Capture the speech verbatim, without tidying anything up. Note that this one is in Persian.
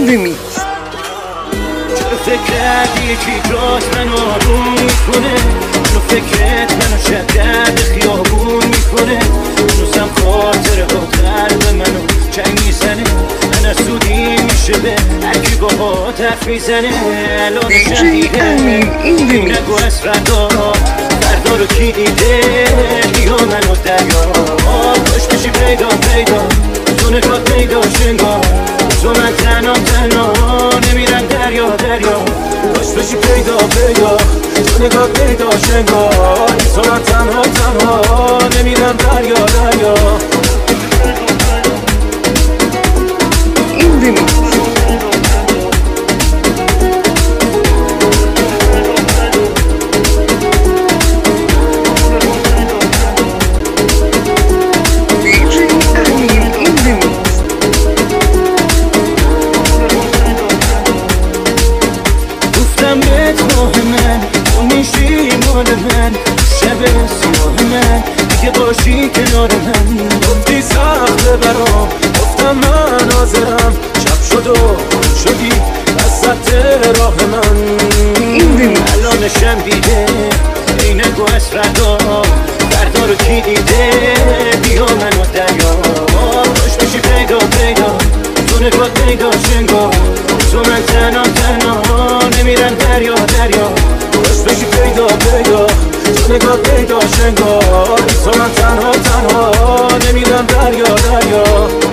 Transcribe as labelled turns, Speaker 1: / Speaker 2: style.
Speaker 1: remix.
Speaker 2: چرا فکر کردی یکیات منو آروم میکنه؟ چرا فکرت منو شب درد خیابون میکنه؟ هنوزم خاطره ها قلب منو چنگ میزنه. من از سودی میشه به هرکی با ها حرف میزنه. الان شدیده این نگو از فردا، فردا رو کی دیده؟ بیا منو دریا باش بشی پیدا پیدا، تو نگاه پیدا شنگاه، تو من تنها تنها نمیرم دریا دریا باش بشی پیدا پیدا، تو نگاه پیدا شنگاه، تو من تنها تنها نمیرم دریا دریا.
Speaker 1: این remix. من شب سیاه من دیگه باشی کنار من. گفتی سخته برام، گفتم من حاضرم. شب شد و شدی وسط راه من. الان شم دیده ای نگو از فردا، فردا رو کی دیده؟ بیا منو دریا باش بشی پیدا پیدا، تو نگاه پیدا شنگاه، تو من تنها تنها نمیرم دریا دریا باش بشی پیدا پیدا، تو نگاه پیدا شنگاه، تو من تنها تنها نمیرم دریا دریا.